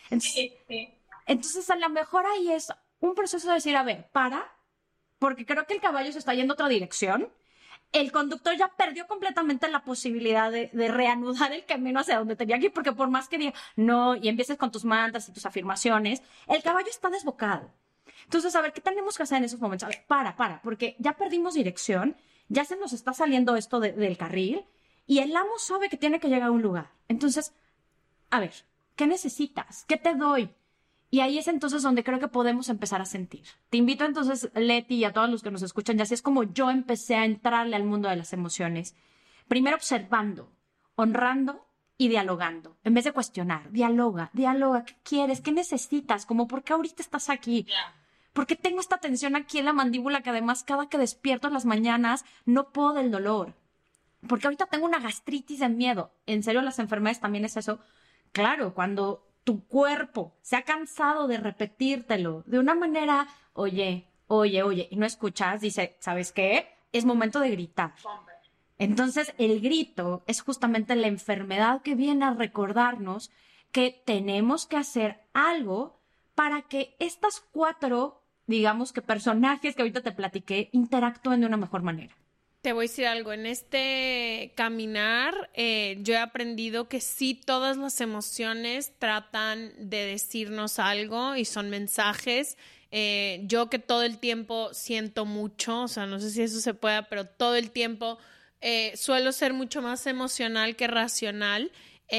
Entonces, a lo mejor ahí es un proceso de decir, a ver, porque creo que el caballo se está yendo a otra dirección. El conductor ya perdió completamente la posibilidad de reanudar el camino hacia donde tenía que ir, porque por más que diga no, y empieces con tus mantras y tus afirmaciones, el caballo está desbocado. Entonces, a ver, ¿qué tenemos que hacer en esos momentos? A ver, porque ya perdimos dirección, ya se nos está saliendo esto del carril, y el amo sabe que tiene que llegar a un lugar. Entonces, a ver, ¿qué necesitas? ¿Qué te doy? Y ahí es entonces donde creo que podemos empezar a sentir. Te invito entonces, Leti, y a todos los que nos escuchan, y así es como yo empecé a entrarle al mundo de las emociones. Primero observando, honrando y dialogando. En vez de cuestionar, dialoga, ¿qué quieres? ¿Qué necesitas? Como, ¿por qué ahorita estás aquí? ¿Por qué tengo esta tensión aquí en la mandíbula que además cada que despierto en las mañanas no puedo del dolor? Porque ahorita tengo una gastritis de miedo. ¿En serio las enfermedades también es eso? Claro, cuando tu cuerpo se ha cansado de repetírtelo de una manera, oye, y no escuchas, dice, ¿sabes qué? Es momento de gritar. Entonces, el grito es justamente la enfermedad que viene a recordarnos que tenemos que hacer algo para que estas 4, digamos que personajes que ahorita te platiqué, interactúen de una mejor manera. Te voy a decir algo, en este caminar yo he aprendido que sí, todas las emociones tratan de decirnos algo y son mensajes. Yo que todo el tiempo siento mucho, o sea, no sé si eso se pueda, pero todo el tiempo suelo ser mucho más emocional que racional.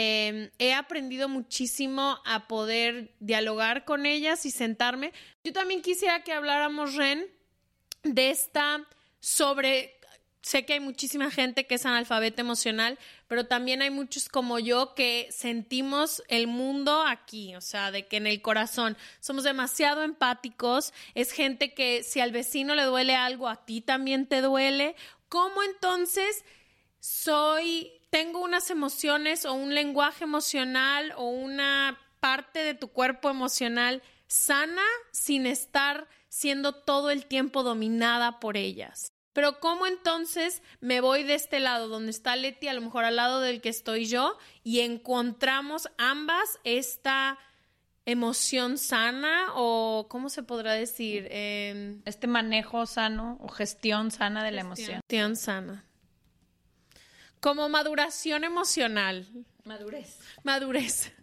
He aprendido muchísimo a poder dialogar con ellas y sentarme. Yo también quisiera que habláramos, Ren, de sé que hay muchísima gente que es analfabeta emocional, pero también hay muchos como yo que sentimos el mundo aquí, o sea, de que en el corazón somos demasiado empáticos. Es gente que si al vecino le duele algo, a ti también te duele. ¿Cómo entonces tengo unas emociones o un lenguaje emocional o una parte de tu cuerpo emocional sana sin estar siendo todo el tiempo dominada por ellas? Pero ¿cómo entonces me voy de este lado donde está Leti, a lo mejor al lado del que estoy yo, y encontramos ambas esta emoción sana o, ¿cómo se podrá decir? Este manejo sano o gestión sana de la emoción. Gestión sana. Como maduración emocional. Madurez.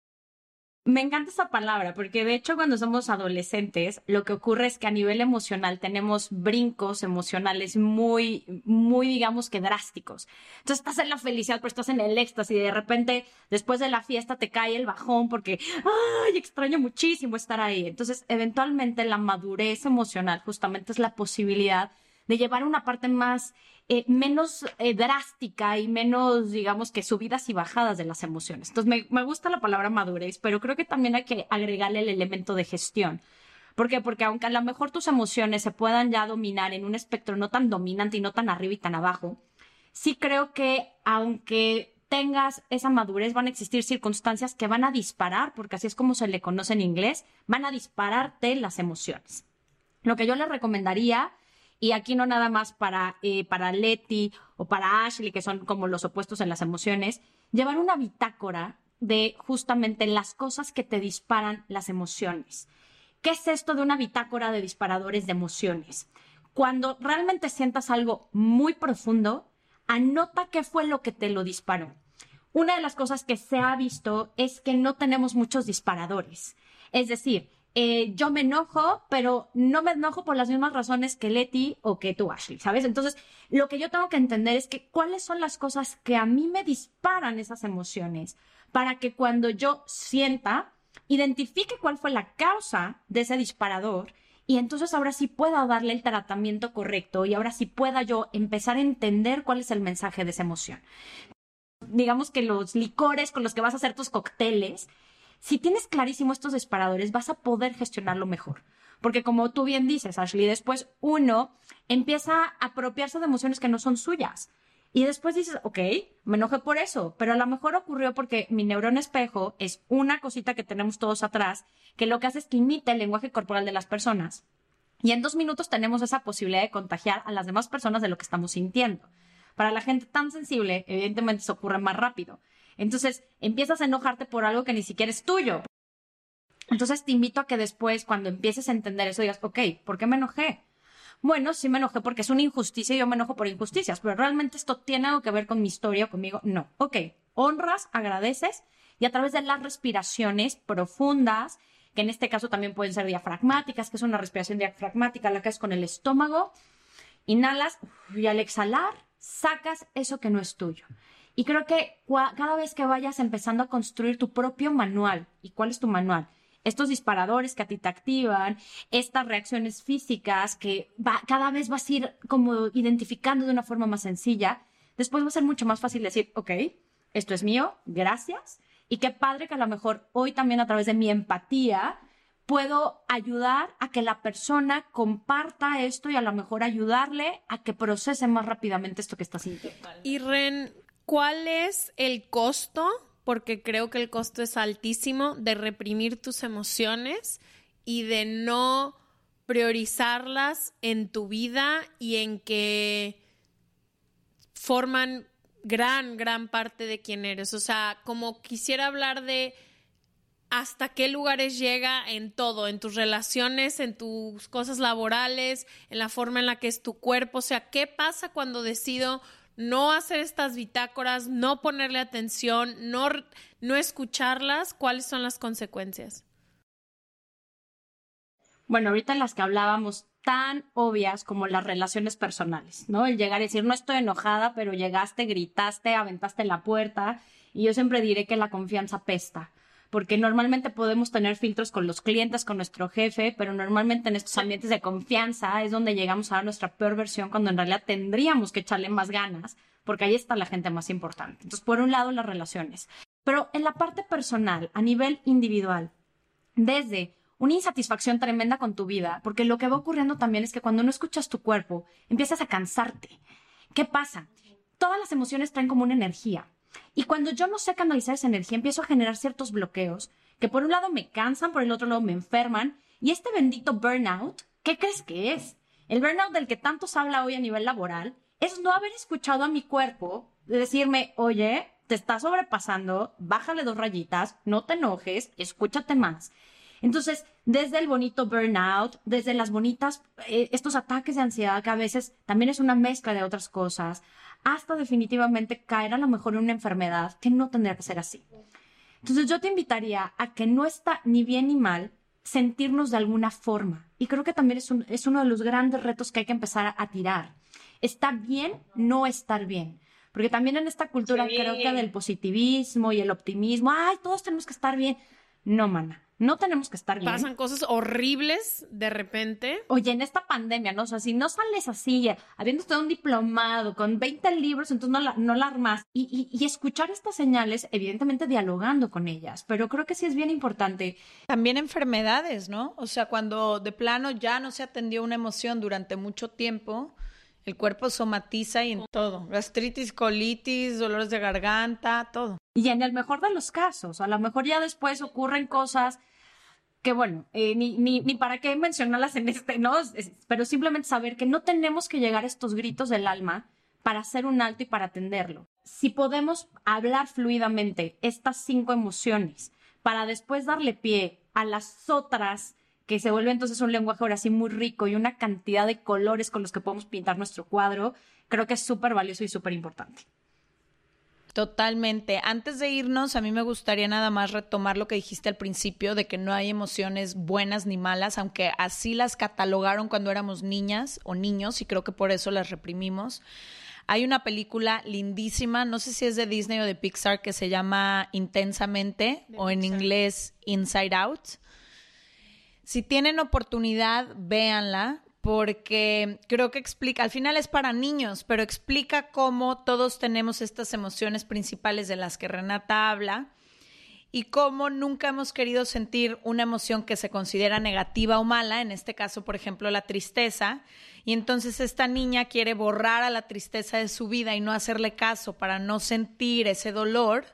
Me encanta esa palabra porque de hecho cuando somos adolescentes lo que ocurre es que a nivel emocional tenemos brincos emocionales muy, muy digamos que drásticos. Entonces estás en la felicidad pero estás en el éxtasis y de repente después de la fiesta te cae el bajón porque ¡ay! Extraño muchísimo estar ahí. Entonces eventualmente la madurez emocional justamente es la posibilidad de llevar una parte más, menos drástica y menos, digamos que subidas y bajadas de las emociones. Entonces me gusta la palabra madurez, pero creo que también hay que agregarle el elemento de gestión. ¿Por qué? Porque aunque a lo mejor tus emociones se puedan ya dominar en un espectro no tan dominante y no tan arriba y tan abajo, sí creo que aunque tengas esa madurez, van a existir circunstancias que van a disparar, porque así es como se le conoce en inglés, van a dispararte las emociones. Lo que yo les recomendaría, y aquí no nada más para Leti o para Ashley, que son como los opuestos en las emociones, llevar una bitácora de justamente las cosas que te disparan las emociones. ¿Qué es esto de una bitácora de disparadores de emociones? Cuando realmente sientas algo muy profundo, anota qué fue lo que te lo disparó. Una de las cosas que se ha visto es que no tenemos muchos disparadores. Es decir, yo me enojo, pero no me enojo por las mismas razones que Leti o que tú, Ashley, ¿sabes? Entonces, lo que yo tengo que entender es que cuáles son las cosas que a mí me disparan esas emociones para que cuando yo sienta, identifique cuál fue la causa de ese disparador y entonces ahora sí pueda darle el tratamiento correcto y ahora sí pueda yo empezar a entender cuál es el mensaje de esa emoción. Digamos que los licores con los que vas a hacer tus cócteles, si tienes clarísimo estos disparadores, vas a poder gestionarlo mejor. Porque como tú bien dices, Ashley, después uno empieza a apropiarse de emociones que no son suyas. Y después dices, ok, me enojé por eso, pero a lo mejor ocurrió porque mi neurona espejo es una cosita que tenemos todos atrás, que lo que hace es que imita el lenguaje corporal de las personas. Y en 2 minutos tenemos esa posibilidad de contagiar a las demás personas de lo que estamos sintiendo. Para la gente tan sensible, evidentemente eso ocurre más rápido. Entonces, empiezas a enojarte por algo que ni siquiera es tuyo. Entonces, te invito a que después, cuando empieces a entender eso, digas, ok, ¿por qué me enojé? Bueno, sí me enojé porque es una injusticia y yo me enojo por injusticias, pero ¿realmente esto tiene algo que ver con mi historia o conmigo? No. Ok, honras, agradeces y a través de las respiraciones profundas, que en este caso también pueden ser diafragmáticas, que es una respiración diafragmática, la que es con el estómago, inhalas y al exhalar sacas eso que no es tuyo. Y creo que cada vez que vayas empezando a construir tu propio manual, ¿y cuál es tu manual? Estos disparadores que a ti te activan, estas reacciones físicas que cada vez vas a ir como identificando de una forma más sencilla, después va a ser mucho más fácil decir, ok, esto es mío, gracias, y qué padre que a lo mejor hoy también a través de mi empatía puedo ayudar a que la persona comparta esto y a lo mejor ayudarle a que procese más rápidamente esto que está sintiendo. Y Ren, ¿cuál es el costo? Porque creo que el costo es altísimo de reprimir tus emociones y de no priorizarlas en tu vida y en que forman gran parte de quién eres. O sea, como quisiera hablar de hasta qué lugares llega en todo, en tus relaciones, en tus cosas laborales, en la forma en la que es tu cuerpo. O sea, ¿qué pasa cuando decido no hacer estas bitácoras, no ponerle atención, no escucharlas? ¿Cuáles son las consecuencias? Bueno, ahorita las que hablábamos tan obvias como las relaciones personales, ¿no? El llegar y decir, no estoy enojada, pero llegaste, gritaste, aventaste la puerta, y yo siempre diré que la confianza pesta, porque normalmente podemos tener filtros con los clientes, con nuestro jefe, pero normalmente en estos ambientes de confianza es donde llegamos a nuestra peor versión cuando en realidad tendríamos que echarle más ganas, porque ahí está la gente más importante. Entonces, por un lado, las relaciones. Pero en la parte personal, a nivel individual, desde una insatisfacción tremenda con tu vida, porque lo que va ocurriendo también es que cuando no escuchas tu cuerpo, empiezas a cansarte. ¿Qué pasa? Todas las emociones traen como una energía. Y cuando yo no sé canalizar esa energía, empiezo a generar ciertos bloqueos que por un lado me cansan, por el otro lado me enferman. Y este bendito burnout, ¿qué crees que es? El burnout del que tanto se habla hoy a nivel laboral es no haber escuchado a mi cuerpo de decirme, oye, te estás sobrepasando, bájale 2 rayitas, no te enojes, escúchate más. Entonces, desde el bonito burnout, desde las bonitas, estos ataques de ansiedad que a veces también es una mezcla de otras cosas, hasta definitivamente caer a lo mejor en una enfermedad que no tendría que ser así. Entonces, yo te invitaría a que no está ni bien ni mal sentirnos de alguna forma. Y creo que también es uno de los grandes retos que hay que empezar a tirar. Está bien no estar bien. Porque también en esta cultura creo que del positivismo y el optimismo, ay, todos tenemos que estar bien. No, mana, no tenemos que estar bien. Pasan cosas horribles de repente. Oye, en esta pandemia, ¿no? O sea, si no sales así, habiendo estudiado un diplomado con 20 libros, entonces no la armas. Y escuchar estas señales, evidentemente dialogando con ellas. Pero creo que sí es bien importante. También enfermedades, ¿no? O sea, cuando de plano ya no se atendió una emoción durante mucho tiempo, el cuerpo somatiza y en todo. Gastritis, colitis, dolores de garganta, todo. Y en el mejor de los casos, a lo mejor ya después ocurren cosas que, bueno, ni para qué mencionarlas en ¿no? Pero simplemente saber que no tenemos que llegar a estos gritos del alma para hacer un alto y para atenderlo. Si podemos hablar fluidamente estas 5 emociones para después darle pie a las otras, que se vuelve entonces un lenguaje ahora sí muy rico y una cantidad de colores con los que podemos pintar nuestro cuadro, creo que es súper valioso y súper importante. Totalmente. Antes de irnos, a mí me gustaría nada más retomar lo que dijiste al principio de que no hay emociones buenas ni malas, aunque así las catalogaron cuando éramos niñas o niños y creo que por eso las reprimimos. Hay una película lindísima, no sé si es de Disney o de Pixar, que se llama Intensamente o en inglés Inside Out. Si tienen oportunidad, véanla, porque creo que explica, al final es para niños, pero explica cómo todos tenemos estas emociones principales de las que Renata habla y cómo nunca hemos querido sentir una emoción que se considera negativa o mala, en este caso, por ejemplo, la tristeza, y entonces esta niña quiere borrar a la tristeza de su vida y no hacerle caso para no sentir ese dolor.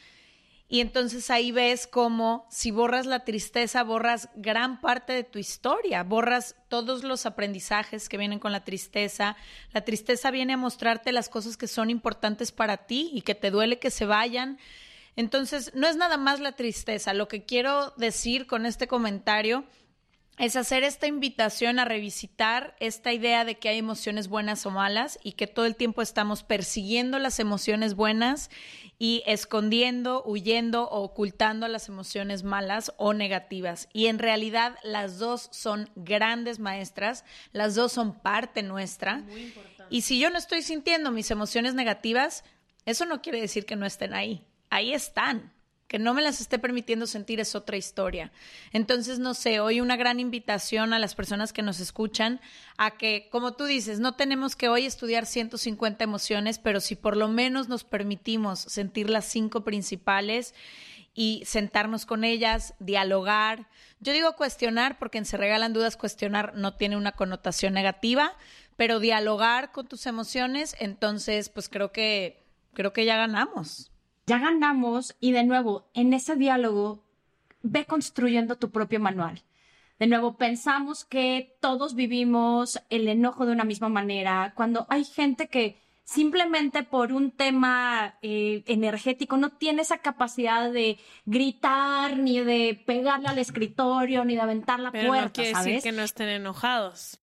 Y entonces ahí ves cómo si borras la tristeza, borras gran parte de tu historia, borras todos los aprendizajes que vienen con la tristeza. La tristeza viene a mostrarte las cosas que son importantes para ti y que te duele que se vayan. Entonces, no es nada más la tristeza. Lo que quiero decir con este comentario es hacer esta invitación a revisitar esta idea de que hay emociones buenas o malas y que todo el tiempo estamos persiguiendo las emociones buenas y escondiendo, huyendo o ocultando las emociones malas o negativas. Y en realidad las dos son grandes maestras, las dos son parte nuestra. Muy importante. Y si yo no estoy sintiendo mis emociones negativas, eso no quiere decir que no estén ahí. Ahí están. Que no me las esté permitiendo sentir es otra historia. Entonces, no sé, hoy una gran invitación a las personas que nos escuchan a que, como tú dices, no tenemos que hoy estudiar 150 emociones, pero si por lo menos nos permitimos sentir las 5 principales y sentarnos con ellas, dialogar. Yo digo cuestionar porque en Se Regalan Dudas cuestionar no tiene una connotación negativa, pero dialogar con tus emociones, entonces, pues creo que ya ganamos. Ya ganamos y de nuevo, en ese diálogo, ve construyendo tu propio manual. De nuevo, pensamos que todos vivimos el enojo de una misma manera, cuando hay gente que simplemente por un tema energético no tiene esa capacidad de gritar, ni de pegarle al escritorio, ni de aventar la Pero puerta, no quiere ¿sabes? decir que no estén enojados.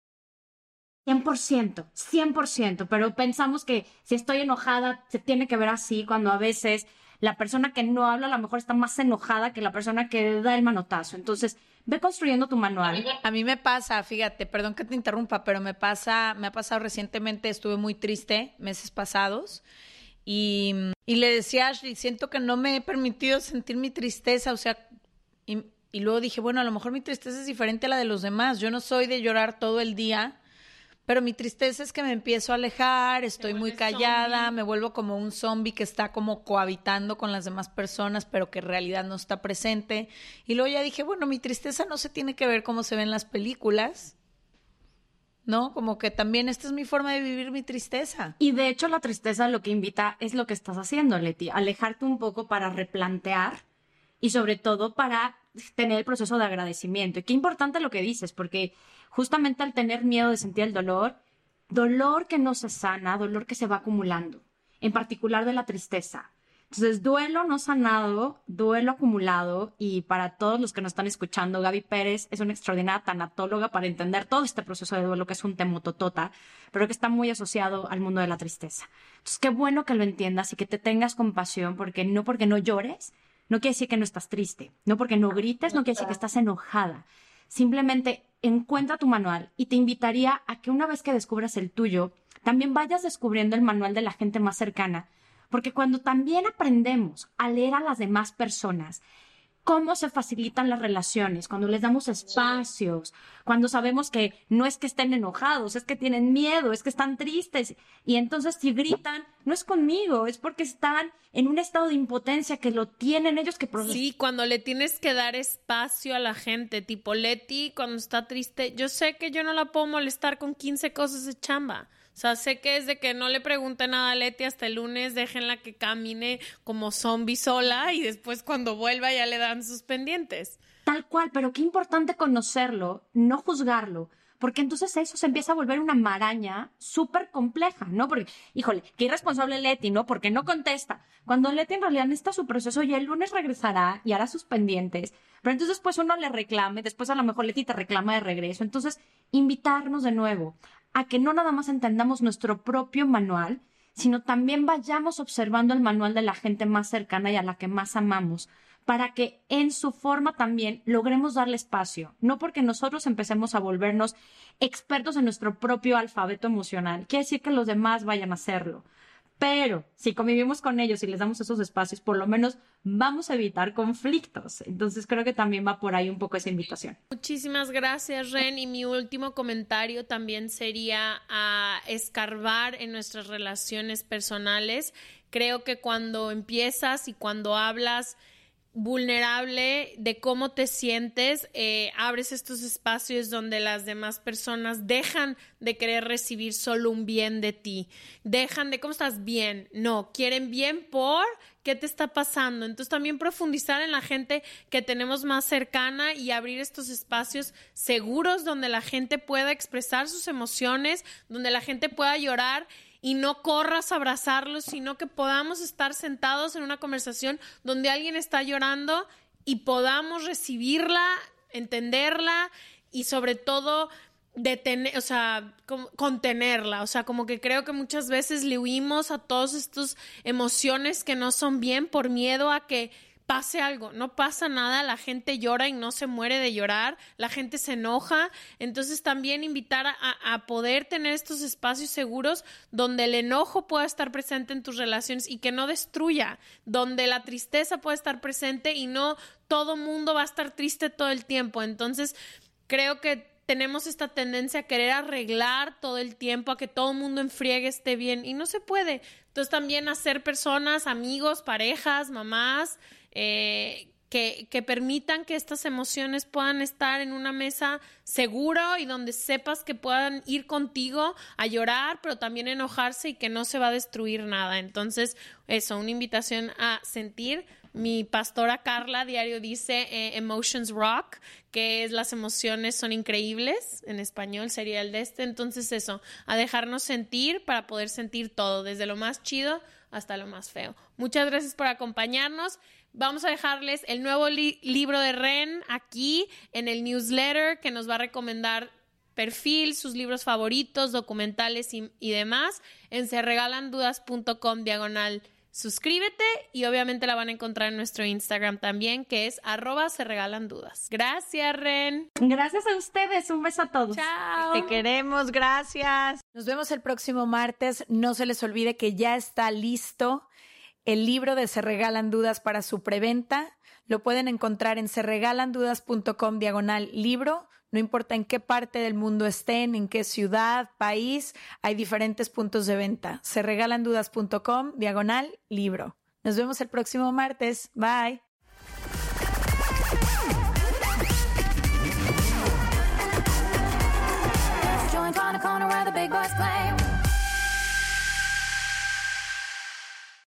100%, pero pensamos que si estoy enojada se tiene que ver así, cuando a veces la persona que no habla a lo mejor está más enojada que la persona que da el manotazo. Entonces, ve construyendo tu manual. A mí me pasa, fíjate, perdón que te interrumpa, pero me ha pasado recientemente, estuve muy triste meses pasados y le decía a Ashley, siento que no me he permitido sentir mi tristeza, o sea, y luego dije, bueno, a lo mejor mi tristeza es diferente a la de los demás, yo no soy de llorar todo el día, pero mi tristeza es que me empiezo a alejar, estoy muy callada, zombie. Me vuelvo como un zombie que está como cohabitando con las demás personas, pero que en realidad no está presente. Y luego ya dije, bueno, mi tristeza no se tiene que ver como se ve en las películas, ¿no? Como que también esta es mi forma de vivir mi tristeza. Y de hecho la tristeza lo que invita es lo que estás haciendo, Leti, alejarte un poco para replantear y sobre todo para tener el proceso de agradecimiento. Y qué importante lo que dices, porque justamente al tener miedo de sentir el dolor que no se sana, dolor que se va acumulando, en particular de la tristeza. Entonces, duelo no sanado, duelo acumulado, y para todos los que nos están escuchando, Gaby Pérez es una extraordinaria tanatóloga para entender todo este proceso de duelo, que es un temototota, pero que está muy asociado al mundo de la tristeza. Entonces, qué bueno que lo entiendas y que te tengas compasión, porque no llores, no quiere decir que no estás triste, no porque no grites, no quiere decir que estás enojada. Simplemente encuentra tu manual, y te invitaría a que una vez que descubras el tuyo, también vayas descubriendo el manual de la gente más cercana. Porque cuando también aprendemos a leer a las demás personas, cómo se facilitan las relaciones, cuando les damos espacios, cuando sabemos que no es que estén enojados, es que tienen miedo, es que están tristes, y entonces si gritan, no es conmigo, es porque están en un estado de impotencia que lo tienen ellos que procesar. Sí, cuando le tienes que dar espacio a la gente, tipo Leti, cuando está triste, yo sé que yo no la puedo molestar con 15 cosas de chamba. O sea, sé que es de que no le pregunte nada a Leti hasta el lunes, déjenla que camine como zombie sola, y después cuando vuelva ya le dan sus pendientes. Tal cual, pero qué importante conocerlo, no juzgarlo, porque entonces eso se empieza a volver una maraña súper compleja, ¿no? Porque, híjole, qué irresponsable Leti, ¿no? Porque no contesta. Cuando Leti en realidad necesita su proceso, y el lunes regresará y hará sus pendientes, pero entonces pues uno le reclame, después a lo mejor Leti te reclama de regreso. Entonces, invitarnos de nuevo a que no nada más entendamos nuestro propio manual, sino también vayamos observando el manual de la gente más cercana y a la que más amamos, para que en su forma también logremos darle espacio, no porque nosotros empecemos a volvernos expertos en nuestro propio alfabeto emocional, quiere decir que los demás vayan a hacerlo. Pero si convivimos con ellos y les damos esos espacios, por lo menos vamos a evitar conflictos. Entonces creo que también va por ahí un poco esa invitación. Muchísimas gracias, Ren. Y mi último comentario también sería a escarbar en nuestras relaciones personales. Creo que cuando empiezas y cuando hablas vulnerable de cómo te sientes, abres estos espacios donde las demás personas dejan de querer recibir solo un bien de ti, dejan de ¿cómo estás? Bien, no, quieren bien por ¿qué te está pasando? Entonces también profundizar en la gente que tenemos más cercana y abrir estos espacios seguros donde la gente pueda expresar sus emociones, donde la gente pueda llorar, y no corras a abrazarlos, sino que podamos estar sentados en una conversación donde alguien está llorando y podamos recibirla, entenderla y sobre todo contenerla. O sea, como que creo que muchas veces le huimos a todas estas emociones que no son bien por miedo a que pase algo. No pasa nada, la gente llora y no se muere de llorar, la gente se enoja. Entonces también invitar a poder tener estos espacios seguros donde el enojo pueda estar presente en tus relaciones y que no destruya, donde la tristeza pueda estar presente y no todo mundo va a estar triste todo el tiempo. Entonces creo que tenemos esta tendencia a querer arreglar todo el tiempo, a que todo el mundo en friegue esté bien, y no se puede. Entonces también hacer personas, amigos, parejas, mamás, que permitan que estas emociones puedan estar en una mesa seguro y donde sepas que puedan ir contigo a llorar, pero también enojarse y que no se va a destruir nada. Entonces, eso, una invitación a sentir. Mi pastora Carla diario dice emotions rock, que es las emociones son increíbles, en español sería el de este. Entonces eso, a dejarnos sentir para poder sentir todo, desde lo más chido hasta lo más feo. Muchas gracias por acompañarnos. Vamos a dejarles el nuevo libro de Ren aquí en el newsletter, que nos va a recomendar perfil, sus libros favoritos, documentales y demás en seregalandudas.com/suscríbete, y obviamente la van a encontrar en nuestro Instagram también, que es @seregalandudas. Gracias, Ren. Gracias a ustedes, un beso a todos. Chao. Te queremos, gracias. Nos vemos el próximo martes. No se les olvide que ya está listo el libro de Se Regalan Dudas para su preventa. Lo pueden encontrar en seregalandudas.com/libro. No importa en qué parte del mundo estén, en qué ciudad, país, hay diferentes puntos de venta. seregalandudas.com/libro. Nos vemos el próximo martes. Bye. Join on the corner where the big boys play.